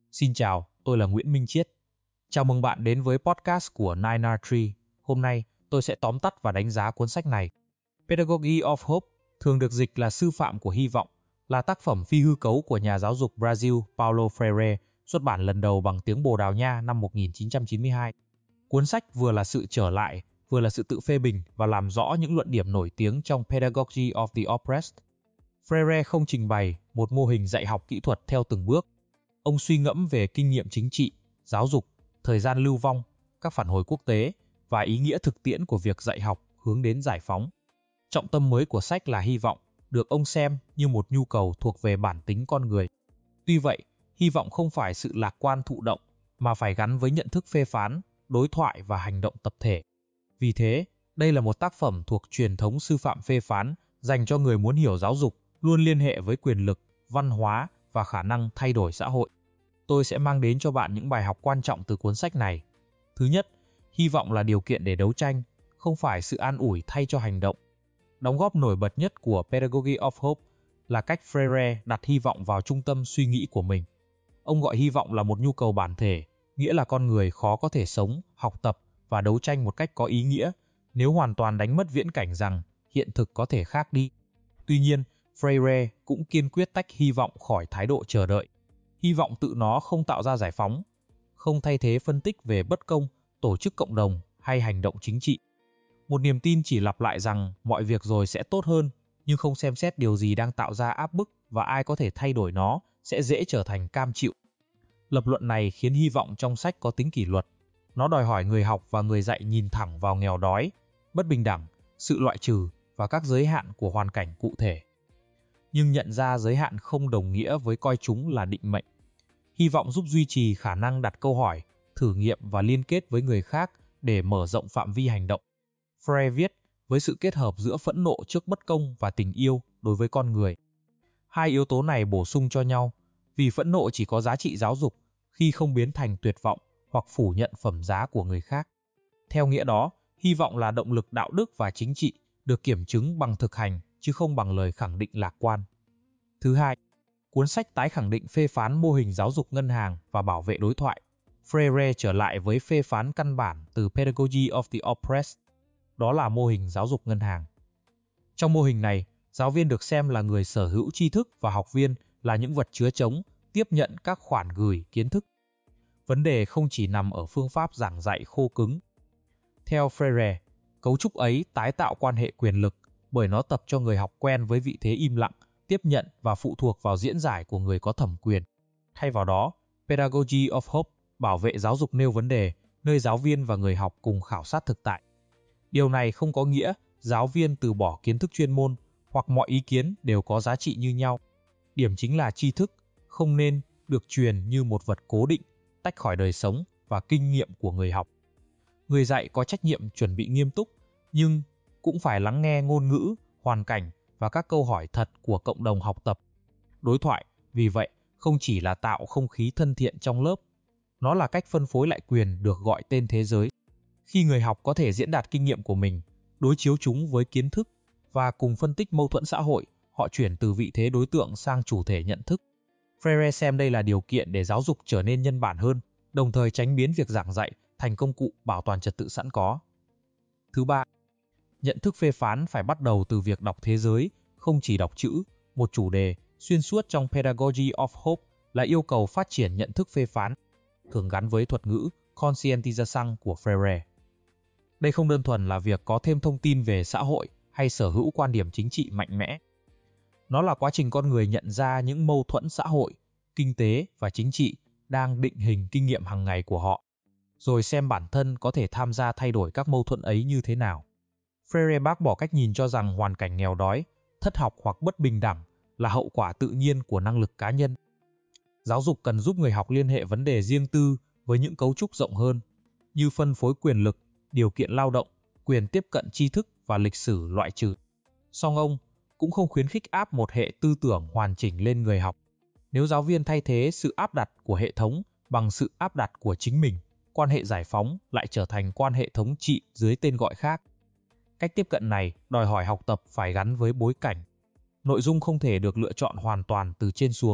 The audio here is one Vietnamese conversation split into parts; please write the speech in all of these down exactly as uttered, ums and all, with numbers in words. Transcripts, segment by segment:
Xin chào, tôi là Nguyễn Minh Chiết. Chào mừng bạn đến với podcast của nine R Tree. Hôm nay, tôi sẽ tóm tắt và đánh giá cuốn sách này. Pedagogy of Hope, thường được dịch là Sư phạm của hy vọng, là tác phẩm phi hư cấu của nhà giáo dục Brazil Paulo Freire, xuất bản lần đầu bằng tiếng Bồ Đào Nha năm một nghìn chín trăm chín mươi hai. Cuốn sách vừa là sự trở lại, vừa là sự tự phê bình và làm rõ những luận điểm nổi tiếng trong Pedagogy of the Oppressed. Freire không trình bày một mô hình dạy học kỹ thuật theo từng bước. Ông suy ngẫm về kinh nghiệm chính trị, giáo dục, thời gian lưu vong, các phản hồi quốc tế và ý nghĩa thực tiễn của việc dạy học hướng đến giải phóng. Trọng tâm mới của sách là hy vọng, được ông xem như một nhu cầu thuộc về bản tính con người. Tuy vậy, hy vọng không phải sự lạc quan thụ động, mà phải gắn với nhận thức phê phán, đối thoại và hành động tập thể. Vì thế, đây là một tác phẩm thuộc truyền thống sư phạm phê phán dành cho người muốn hiểu giáo dục, luôn liên hệ với quyền lực, văn hóa và khả năng thay đổi xã hội. Tôi sẽ mang đến cho bạn những bài học quan trọng từ cuốn sách này. Thứ nhất, hy vọng là điều kiện để đấu tranh, không phải sự an ủi thay cho hành động. Đóng góp nổi bật nhất của Pedagogy of Hope là cách Freire đặt hy vọng vào trung tâm suy nghĩ của mình. Ông gọi hy vọng là một nhu cầu bản thể, nghĩa là con người khó có thể sống, học tập và đấu tranh một cách có ý nghĩa nếu hoàn toàn đánh mất viễn cảnh rằng hiện thực có thể khác đi. Tuy nhiên, Freire cũng kiên quyết tách hy vọng khỏi thái độ chờ đợi. Hy vọng tự nó không tạo ra giải phóng, không thay thế phân tích về bất công, tổ chức cộng đồng hay hành động chính trị. Một niềm tin chỉ lặp lại rằng mọi việc rồi sẽ tốt hơn, nhưng không xem xét điều gì đang tạo ra áp bức và ai có thể thay đổi nó sẽ dễ trở thành cam chịu. Lập luận này khiến hy vọng trong sách có tính kỷ luật. Nó đòi hỏi người học và người dạy nhìn thẳng vào nghèo đói, bất bình đẳng, sự loại trừ và các giới hạn của hoàn cảnh cụ thể. Nhưng nhận ra giới hạn không đồng nghĩa với coi chúng là định mệnh. Hy vọng giúp duy trì khả năng đặt câu hỏi, thử nghiệm và liên kết với người khác để mở rộng phạm vi hành động. Freire viết với sự kết hợp giữa phẫn nộ trước bất công và tình yêu đối với con người. Hai yếu tố này bổ sung cho nhau, vì phẫn nộ chỉ có giá trị giáo dục khi không biến thành tuyệt vọng hoặc phủ nhận phẩm giá của người khác. Theo nghĩa đó, hy vọng là động lực đạo đức và chính trị được kiểm chứng bằng thực hành chứ không bằng lời khẳng định lạc quan. Thứ hai, cuốn sách tái khẳng định phê phán mô hình giáo dục ngân hàng và bảo vệ đối thoại. Freire trở lại với phê phán căn bản từ Pedagogy of the Oppressed, đó là mô hình giáo dục ngân hàng. Trong mô hình này, giáo viên được xem là người sở hữu tri thức và học viên là những vật chứa trống, tiếp nhận các khoản gửi kiến thức. Vấn đề không chỉ nằm ở phương pháp giảng dạy khô cứng. Theo Freire, cấu trúc ấy tái tạo quan hệ quyền lực bởi nó tập cho người học quen với vị thế im lặng, tiếp nhận và phụ thuộc vào diễn giải của người có thẩm quyền. Thay vào đó, Pedagogy of Hope bảo vệ giáo dục nêu vấn đề, nơi giáo viên và người học cùng khảo sát thực tại. Điều này không có nghĩa giáo viên từ bỏ kiến thức chuyên môn hoặc mọi ý kiến đều có giá trị như nhau. Điểm chính là tri thức không nên được truyền như một vật cố định, tách khỏi đời sống và kinh nghiệm của người học. Người dạy có trách nhiệm chuẩn bị nghiêm túc, nhưng cũng phải lắng nghe ngôn ngữ, hoàn cảnh và các câu hỏi thật của cộng đồng học tập. Đối thoại, vì vậy, không chỉ là tạo không khí thân thiện trong lớp, nó là cách phân phối lại quyền được gọi tên thế giới. Khi người học có thể diễn đạt kinh nghiệm của mình, đối chiếu chúng với kiến thức và cùng phân tích mâu thuẫn xã hội, họ chuyển từ vị thế đối tượng sang chủ thể nhận thức. Freire xem đây là điều kiện để giáo dục trở nên nhân bản hơn, đồng thời tránh biến việc giảng dạy thành công cụ bảo toàn trật tự sẵn có. Thứ ba, nhận thức phê phán phải bắt đầu từ việc đọc thế giới, không chỉ đọc chữ. Một chủ đề xuyên suốt trong Pedagogy of Hope là yêu cầu phát triển nhận thức phê phán, thường gắn với thuật ngữ conscientization của Freire. Đây không đơn thuần là việc có thêm thông tin về xã hội hay sở hữu quan điểm chính trị mạnh mẽ. Nó là quá trình con người nhận ra những mâu thuẫn xã hội, kinh tế và chính trị đang định hình kinh nghiệm hàng ngày của họ, rồi xem bản thân có thể tham gia thay đổi các mâu thuẫn ấy như thế nào. Freire bác bỏ cách nhìn cho rằng hoàn cảnh nghèo đói, thất học hoặc bất bình đẳng là hậu quả tự nhiên của năng lực cá nhân. Giáo dục cần giúp người học liên hệ vấn đề riêng tư với những cấu trúc rộng hơn, như phân phối quyền lực, điều kiện lao động, quyền tiếp cận tri thức và lịch sử loại trừ. Song ông cũng không khuyến khích áp một hệ tư tưởng hoàn chỉnh lên người học. Nếu giáo viên thay thế sự áp đặt của hệ thống bằng sự áp đặt của chính mình, quan hệ giải phóng lại trở thành quan hệ thống trị dưới tên gọi khác. Cách tiếp cận này đòi hỏi học tập phải gắn với bối cảnh. Nội dung không thể được lựa chọn hoàn toàn từ trên xuống,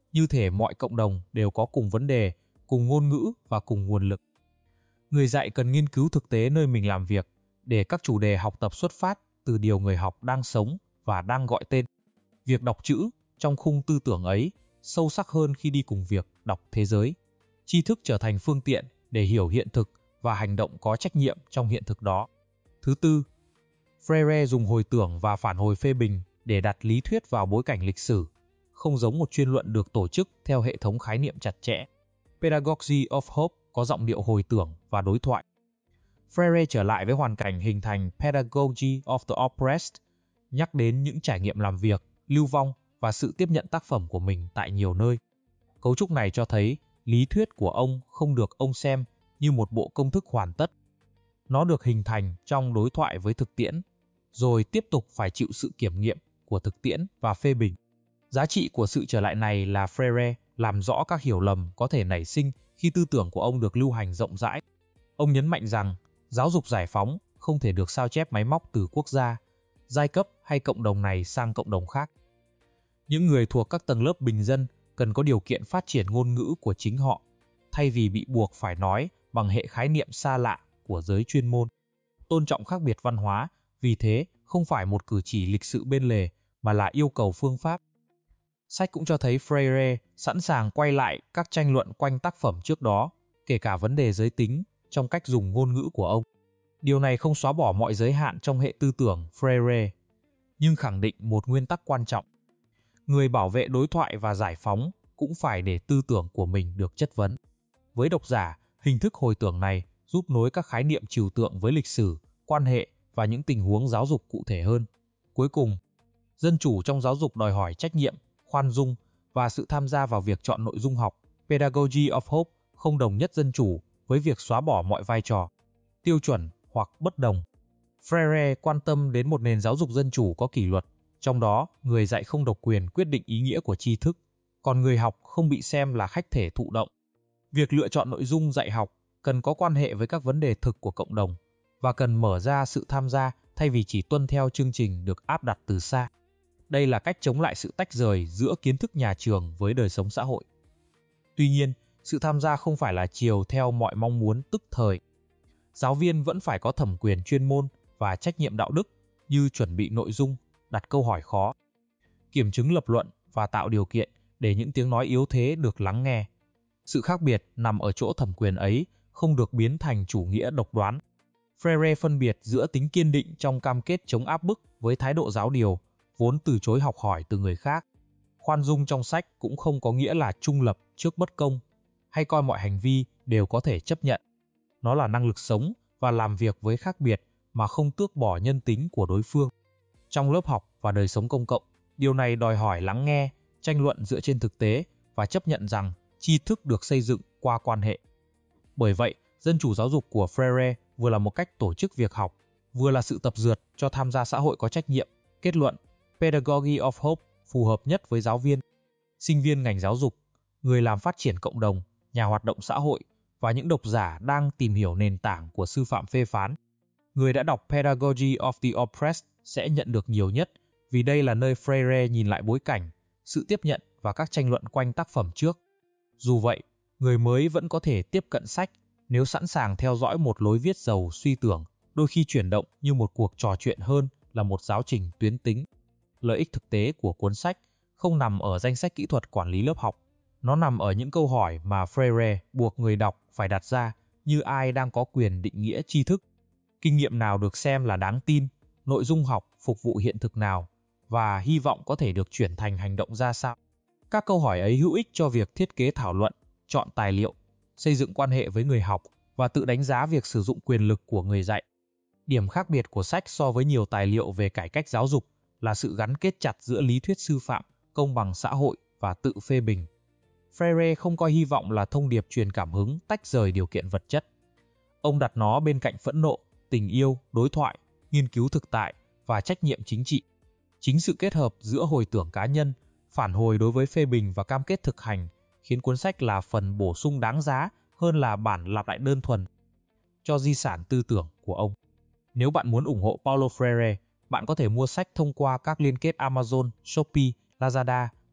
như thể mọi cộng đồng đều có cùng vấn đề, cùng ngôn ngữ và cùng nguồn lực. Người dạy cần nghiên cứu thực tế nơi mình làm việc để các chủ đề học tập xuất phát từ điều người học đang sống và đang gọi tên. Việc đọc chữ trong khung tư tưởng ấy sâu sắc hơn khi đi cùng việc đọc thế giới. Tri thức trở thành phương tiện để hiểu hiện thực và hành động có trách nhiệm trong hiện thực đó. Thứ tư, Freire dùng hồi tưởng và phản hồi phê bình để đặt lý thuyết vào bối cảnh lịch sử, không giống một chuyên luận được tổ chức theo hệ thống khái niệm chặt chẽ. Pedagogy of Hope có giọng điệu hồi tưởng và đối thoại. Freire trở lại với hoàn cảnh hình thành Pedagogy of the Oppressed, nhắc đến những trải nghiệm làm việc, lưu vong và sự tiếp nhận tác phẩm của mình tại nhiều nơi. Cấu trúc này cho thấy lý thuyết của ông không được ông xem như một bộ công thức hoàn tất. Nó được hình thành trong đối thoại với thực tiễn, rồi tiếp tục phải chịu sự kiểm nghiệm của thực tiễn và phê bình. Giá trị của sự trở lại này là Freire làm rõ các hiểu lầm có thể nảy sinh khi tư tưởng của ông được lưu hành rộng rãi. Ông nhấn mạnh rằng giáo dục giải phóng không thể được sao chép máy móc từ quốc gia, giai cấp hay cộng đồng này sang cộng đồng khác. Những người thuộc các tầng lớp bình dân cần có điều kiện phát triển ngôn ngữ của chính họ, thay vì bị buộc phải nói bằng hệ khái niệm xa lạ của giới chuyên môn. Tôn trọng khác biệt văn hóa, vì thế không phải một cử chỉ lịch sự bên lề mà là yêu cầu phương pháp. Sách cũng cho thấy Freire sẵn sàng quay lại các tranh luận quanh tác phẩm trước đó, kể cả vấn đề giới tính, trong cách dùng ngôn ngữ của ông. Điều này không xóa bỏ mọi giới hạn trong hệ tư tưởng Freire, nhưng khẳng định một nguyên tắc quan trọng. Người bảo vệ đối thoại và giải phóng cũng phải để tư tưởng của mình được chất vấn. Với độc giả, hình thức hồi tưởng này giúp nối các khái niệm trừu tượng với lịch sử, quan hệ và những tình huống giáo dục cụ thể hơn. Cuối cùng, dân chủ trong giáo dục đòi hỏi trách nhiệm, khoan dung và sự tham gia vào việc chọn nội dung học. Pedagogy of Hope không đồng nhất dân chủ với việc xóa bỏ mọi vai trò, tiêu chuẩn hoặc bất đồng. Freire quan tâm đến một nền giáo dục dân chủ có kỷ luật, trong đó người dạy không độc quyền quyết định ý nghĩa của tri thức, còn người học không bị xem là khách thể thụ động. Việc lựa chọn nội dung dạy học cần có quan hệ với các vấn đề thực của cộng đồng và cần mở ra sự tham gia thay vì chỉ tuân theo chương trình được áp đặt từ xa. Đây là cách chống lại sự tách rời giữa kiến thức nhà trường với đời sống xã hội. Tuy nhiên, sự tham gia không phải là chiều theo mọi mong muốn tức thời. Giáo viên vẫn phải có thẩm quyền chuyên môn và trách nhiệm đạo đức như chuẩn bị nội dung, đặt câu hỏi khó, kiểm chứng lập luận và tạo điều kiện để những tiếng nói yếu thế được lắng nghe. Sự khác biệt nằm ở chỗ thẩm quyền ấy không được biến thành chủ nghĩa độc đoán. Freire phân biệt giữa tính kiên định trong cam kết chống áp bức với thái độ giáo điều, vốn từ chối học hỏi từ người khác. Khoan dung trong sách cũng không có nghĩa là trung lập trước bất công, hay coi mọi hành vi đều có thể chấp nhận. Nó là năng lực sống và làm việc với khác biệt mà không tước bỏ nhân tính của đối phương. Trong lớp học và đời sống công cộng, điều này đòi hỏi lắng nghe, tranh luận dựa trên thực tế và chấp nhận rằng tri thức được xây dựng qua quan hệ. Bởi vậy, dân chủ giáo dục của Freire vừa là một cách tổ chức việc học, vừa là sự tập dượt cho tham gia xã hội có trách nhiệm. Kết luận, Pedagogy of Hope phù hợp nhất với giáo viên, sinh viên ngành giáo dục, người làm phát triển cộng đồng, nhà hoạt động xã hội và những độc giả đang tìm hiểu nền tảng của sư phạm phê phán. Người đã đọc Pedagogy of the Oppressed sẽ nhận được nhiều nhất, vì đây là nơi Freire nhìn lại bối cảnh, sự tiếp nhận và các tranh luận quanh tác phẩm trước. Dù vậy, người mới vẫn có thể tiếp cận sách nếu sẵn sàng theo dõi một lối viết giàu suy tưởng, đôi khi chuyển động như một cuộc trò chuyện hơn là một giáo trình tuyến tính. Lợi ích thực tế của cuốn sách không nằm ở danh sách kỹ thuật quản lý lớp học. Nó nằm ở những câu hỏi mà Freire buộc người đọc phải đặt ra, như ai đang có quyền định nghĩa tri thức, kinh nghiệm nào được xem là đáng tin, nội dung học phục vụ hiện thực nào, và hy vọng có thể được chuyển thành hành động ra sao. Các câu hỏi ấy hữu ích cho việc thiết kế thảo luận, chọn tài liệu, xây dựng quan hệ với người học và tự đánh giá việc sử dụng quyền lực của người dạy. Điểm khác biệt của sách so với nhiều tài liệu về cải cách giáo dục là sự gắn kết chặt giữa lý thuyết sư phạm, công bằng xã hội và tự phê bình. Freire không coi hy vọng là thông điệp truyền cảm hứng tách rời điều kiện vật chất. Ông đặt nó bên cạnh phẫn nộ, tình yêu, đối thoại, nghiên cứu thực tại và trách nhiệm chính trị. Chính sự kết hợp giữa hồi tưởng cá nhân, phản hồi đối với phê bình và cam kết thực hành khiến cuốn sách là phần bổ sung đáng giá hơn là bản lặp lại đơn thuần cho di sản tư tưởng của ông. Nếu bạn muốn ủng hộ Paulo Freire, bạn có thể mua sách thông qua các liên kết Amazon, Shopee, Lazada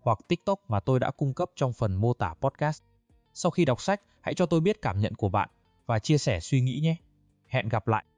hoặc TikTok mà tôi đã cung cấp trong phần mô tả podcast. Sau khi đọc sách, hãy cho tôi biết cảm nhận của bạn và chia sẻ suy nghĩ nhé. Hẹn gặp lại!